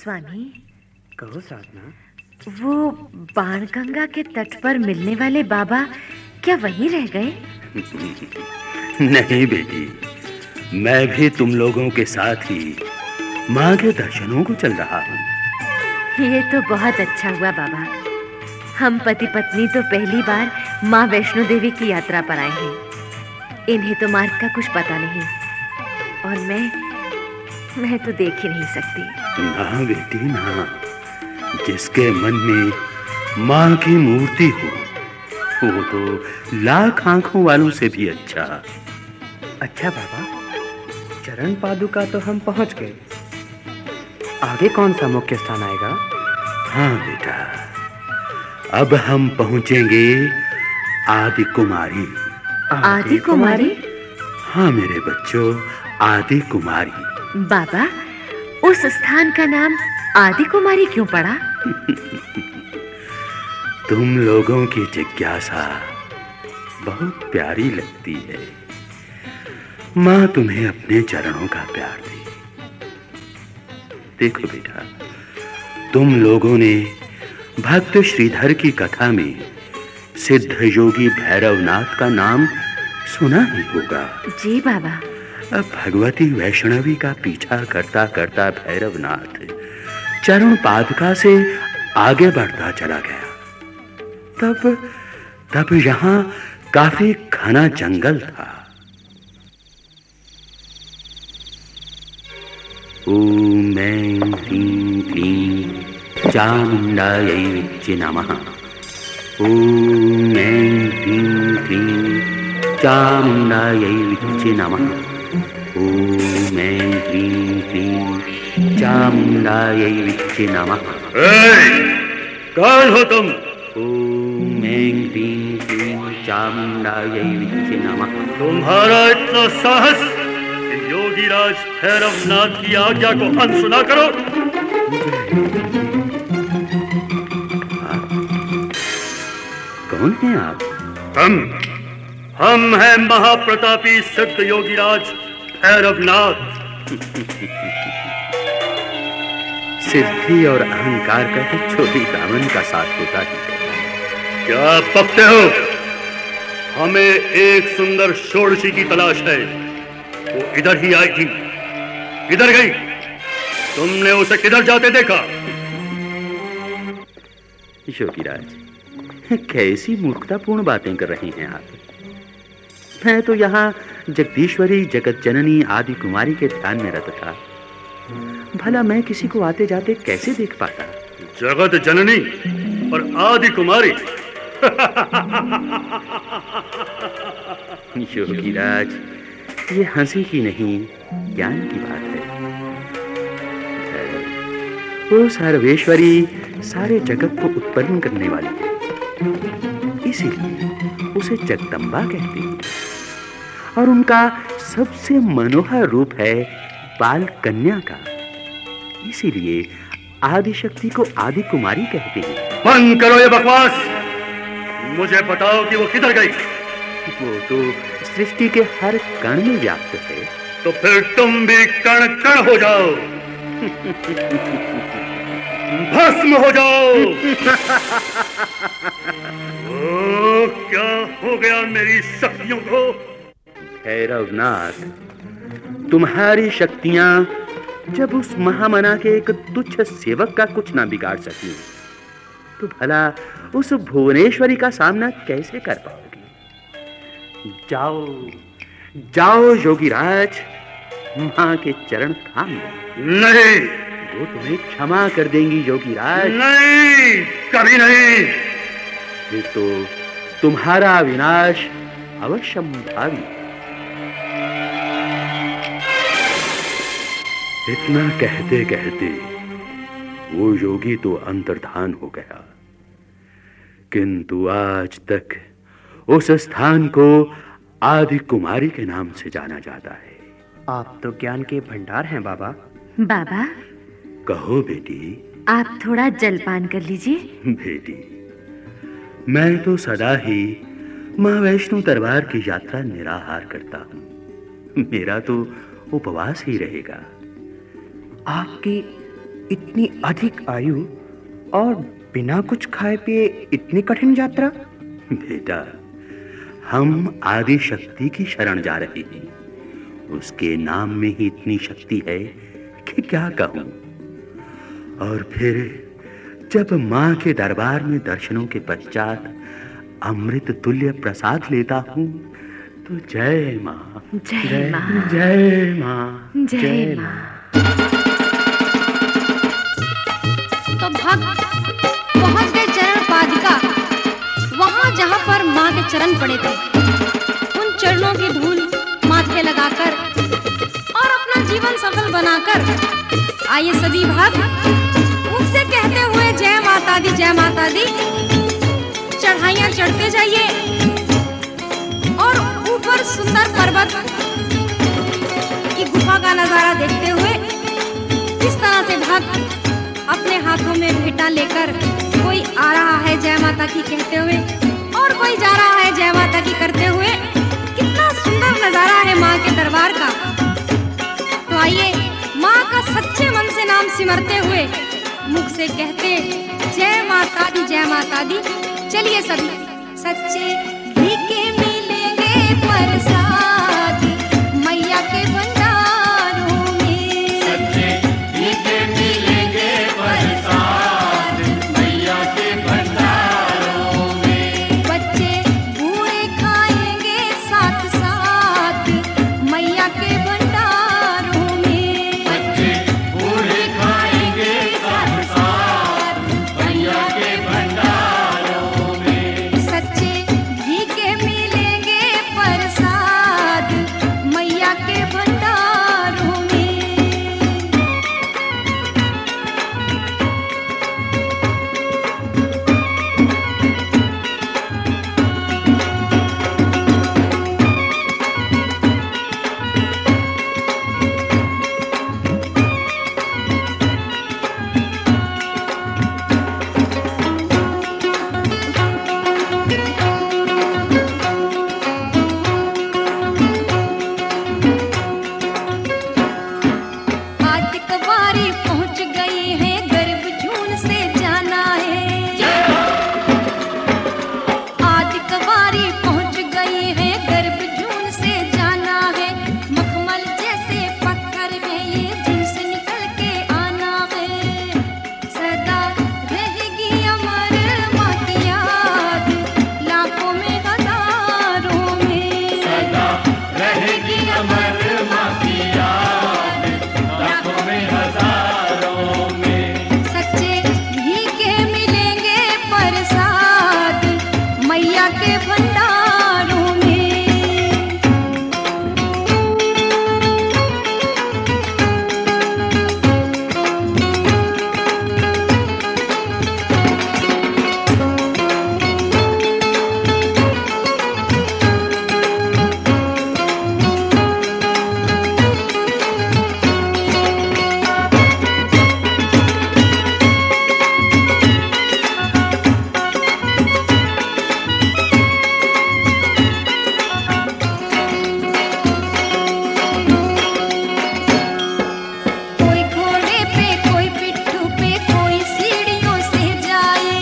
स्वामी, कहो साधना। वो बाणगंगा के तट पर मिलने वाले बाबा क्या वहीं रह गए? नहीं बेटी, मैं भी तुम लोगों के साथ ही माँ के दर्शनों को चल रहा हूँ। ये तो बहुत अच्छा हुआ बाबा। हम पति पत्नी तो पहली बार माँ वैष्णो देवी की यात्रा पर आए हैं। इन्हें तो मार्ग का कुछ पता नहीं, और मैं तो देख ही नहीं सकती। ना बेटी ना, जिसके मन में माँ की मूर्ति हो वो तो लाख आंखों वालों से भी अच्छा। अच्छा बाबा, चरण पादुका तो हम पहुंच गए, आगे कौन सा मुख्य स्थान आएगा? हाँ बेटा, अब हम पहुंचेंगे आदि कुमारी। आदि कुमारी? हाँ मेरे बच्चों, आदि कुमारी। बाबा, उस स्थान का नाम आदि कुमारी क्यों पड़ा? तुम लोगों की जिज्ञासा बहुत प्यारी लगती है। माँ तुम्हें अपने चरणों का प्यार दी। देखो बेटा, तुम लोगों ने भक्त श्रीधर की कथा में सिद्ध योगी भैरवनाथ का नाम सुना ही होगा। जी बाबा। अब भगवती वैष्णवी का पीछा करता करता भैरवनाथ चरण पादुका से आगे बढ़ता चला गया। तब यहाँ काफी घना जंगल था। ओम ऐं ह्रीं क्लीं चामुण्डायै विच्चे नमः। ओम ऐं ह्रीं क्लीं चामुण्डायै विच्चे नमः। ओम ऐं ह्रीं क्लीं चामुण्डायै विच्चे नमः। कौन हो तुम? ओम ऐं ह्रीं क्लीं चामुण्डायै विच्चे नमः। तुम्हारा इतना साहस कि योगीराज भैरवनाथ की आज्ञा को अनसुना करो? कौन हैं आप? हम हैं महाप्रतापी सिद्ध योगीराज भैरवनाथ। सिद्धि और अहंकार का तो छोटी दामन का साथ होता ही है। क्या बकते हो? हमें एक सुंदर षोडशी की तलाश है। वो इधर ही आई थी, इधर गई। तुमने उसे किधर जाते देखा? योगीराज, कैसी मूर्खतापूर्ण बातें कर रही हैं आप? मैं तो यहाँ जगदीश्वरी जगत जननी आदि कुमारी के ध्यान में रत था। भला मैं किसी को आते जाते कैसे देख पाता? जगत जननी और आदि कुमारी? योगीराज, ये हंसी की नहीं, ज्ञान की बात है। वो सर्वेश्वरी सारे जगत को उत्पन्न करने वाली है, इसीलिए उसे जगदम्बा कहते हैं। और उनका सबसे मनोहर रूप है बाल कन्या का, इसीलिए आदिशक्ति को आदि कुमारी कहते हैं। बंद करो ये बकवास। मुझे बताओ कि वो किधर गई? वो तो सृष्टि के हर कण में व्याप्त है। तो फिर तुम भी कण कण हो जाओ, भस्म हो जाओ। ओ, क्या हो गया मेरी शक्तियों को? भैरवनाथ, तुम्हारी शक्तियां जब उस महामना के एक तुच्छ सेवक का कुछ ना बिगाड़ सकी, तो भला उस भुवनेश्वरी का सामना कैसे कर पाओगे? जाओ जाओ योगीराज, मां के चरण थाम लो। नहीं, वो तुम्हें क्षमा कर देंगी योगीराज। नहीं, कभी नहीं। फिर तो तुम्हारा विनाश अवश्यंभावी। इतना कहते कहते वो योगी तो अंतर्धान हो गया, किंतु आज तक उस स्थान को आदि कुमारी के नाम से जाना जाता है। आप तो ज्ञान के भंडार हैं बाबा। बाबा, कहो बेटी। आप थोड़ा जलपान कर लीजिए। बेटी, मैं तो सदा ही माँ वैष्णो दरबार की यात्रा निराहार करता हूँ। मेरा तो उपवास ही रहेगा। आपकी इतनी अधिक आयु और बिना कुछ खाए पिए इतनी कठिन यात्रा? बेटा, हम आदि शक्ति की शरण जा रहे हैं। उसके नाम में ही इतनी शक्ति है कि क्या कहूं। और फिर जब मां के दरबार में दर्शनों के पश्चात अमृत तुल्य प्रसाद लेता हूं तो जय मां, जय मां, जय मां, जय मां। तो भक्त पहुंच गए चरण पादिका, वहां जहां पर मां के चरण पड़े थे। उन चरणों की धूल माथे लगाकर और अपना जीवन सफल बनाकर आइए सभी भक्त उनसे कहते हुए जय माता दी, जय माता दी। चढ़ाइयां चढ़ते जाइए और ऊपर सुंदर पर्वत की गुफा का नजारा देखते हुए इस तरह से भक्त अपने हाथों में भेंटा लेकर कोई आ रहा है जय माता की कहते हुए और कोई जा रहा है जय माता की करते हुए। कितना सुंदर नजारा है माँ के दरबार का। तो आइए माँ का सच्चे मन से नाम सिमरते हुए मुख से कहते जय माता दी, जय माता दी। चलिए सभी सच्चे घी के मिलेंगे प्रसाद मैया के भंडारों में। सच्चे घी के मिलेंगे प्रसाद मैया के भंडारों में। बच्चे बूढ़े खाएंगे साथ साथ मैया के भंडारों में। बच्चे बूढ़े खाएंगे साथ साथ मैया के भंडारों में। सच्चे घी के मिलेंगे प्रसाद मैया के भंडारों में। आदिक बारी पहुंच गई है, गर्भ जून से जाना है। आदिक बारी पहुंच गई है, गर्भ जून से जाना है। मखमल जैसे पत्थर है ये जिनसे निकल के आना है। सदा रहेगी अमर माँ की याद लाखों में हजारों में। सदा रहेगी अमर माँ की याद लाखों में हजारों में। सच्चे घी के मिलेंगे प्रसाद मैया के भंडारों में। कोई घोड़े पे कोई पिट्ठू पे कोई सीढ़ियों से जाए।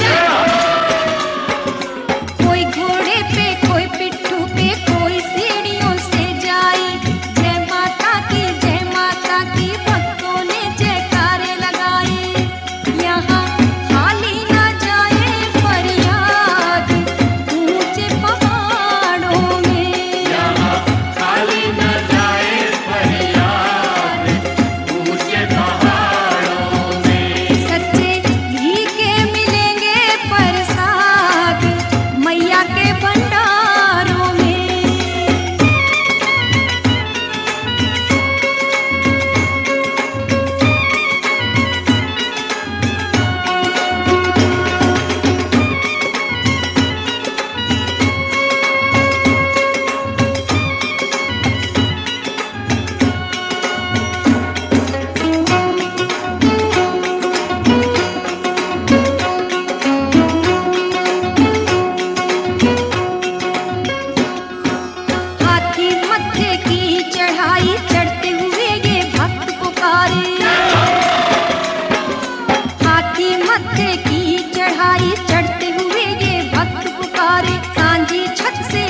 कोई घोड़े पे कोई पिट्ठू पे कोई सीढ़ियों से जाए। जय माता की भक्तों ने जयकारे लगाए। यहाँ खाली ना जाए फरियाद ऊंचे पहाड़ों में। यहाँ खाली न जाए फरियाद ऊंचे पहाड़ों में। सच्चे घी के मिलेंगे प्रसाद मैया के भंडारों में। पुकारे सांझी छत से